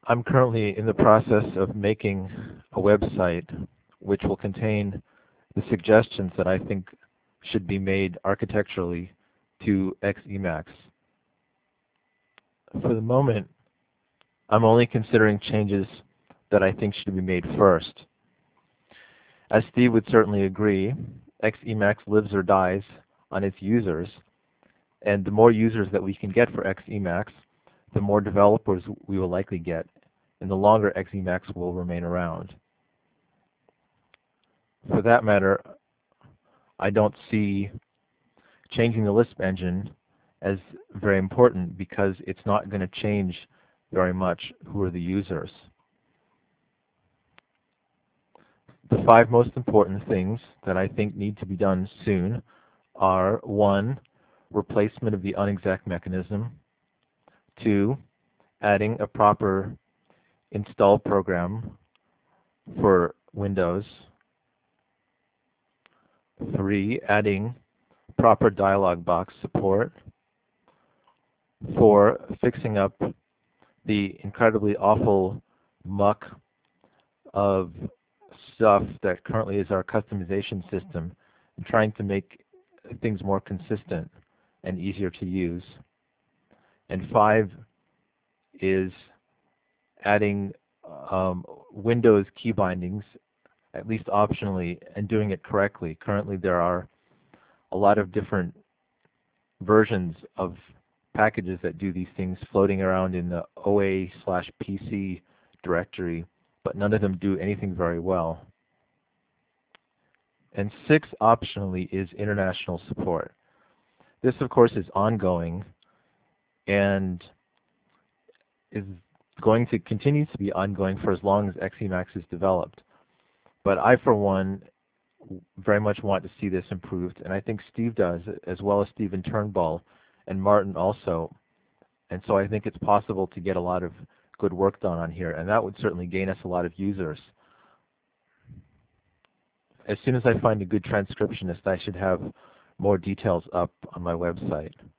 I'm currently in the process of making a website which will contain the suggestions that I think should be made architecturally to XEmacs. For the moment, I'm only considering changes that I think should be made first. As Steve would certainly agree, XEmacs lives or dies on its users, and the more users that we can get for XEmacs, the more developers we will likely get, and the longer XEmacs will remain around. For that matter, I don't see changing the Lisp engine as very important because it's not going to change very much who are the users. The 5 most important things that I think need to be done soon are: 1, replacement of the unexec mechanism; 2, adding a proper install program for Windows; 3, adding proper dialog box support; 4, fixing up the incredibly awful muck of stuff that currently is our customization system and trying to make things more consistent and easier to use; and 5 is adding Windows key bindings, at least optionally, and doing it correctly. Currently there are a lot of different versions of packages that do these things floating around in the OA/PC directory, but none of them do anything very well. And 6, optionally, is international support. This, of course, is ongoing and is going to continue to be ongoing for as long as XEmacs is developed. But I, for one, very much want to see this improved, and I think Steve does, as well as Stephen Turnbull and Martin also. And so I think it's possible to get a lot of good work done on here, and that would certainly gain us a lot of users. As soon as I find a good transcriptionist, I should have more details up on my website.